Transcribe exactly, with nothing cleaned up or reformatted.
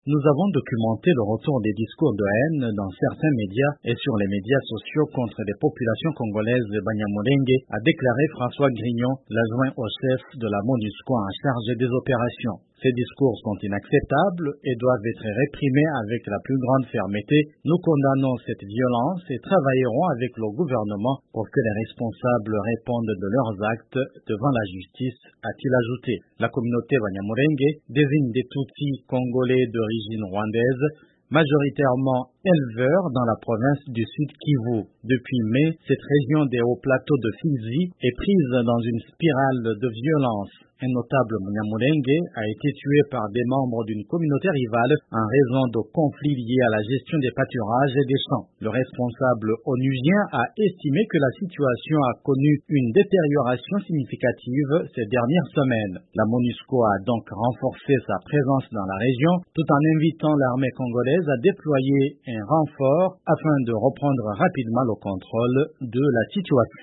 Nous avons documenté le retour des discours de haine dans certains médias et sur les médias sociaux contre les populations congolaises de Banyamulenge, a déclaré François Grignon, l'adjoint au chef de la MONUSCO en charge des opérations. Ces discours sont inacceptables et doivent être réprimés avec la plus grande fermeté. Nous condamnons cette violence et travaillerons avec le gouvernement pour que les responsables répondent de leurs actes devant la justice, a-t-il ajouté. La communauté Banyamulenge désigne des Tutsis congolais d'origine rwandaise, majoritairement éleveurs dans la province du Sud Kivu. Depuis mai, cette région des hauts plateaux de Fizi est prise dans une spirale de violence. Un notable Banyamulenge a été tué par des membres d'une communauté rivale en raison de conflits liés à la gestion des pâturages et des champs. Le responsable onusien a estimé que la situation a connu une détérioration significative ces dernières semaines. La MONUSCO a donc renforcé sa présence dans la région tout en invitant l'armée congolaise à déployer un renfort afin de reprendre rapidement le contrôle de la situation.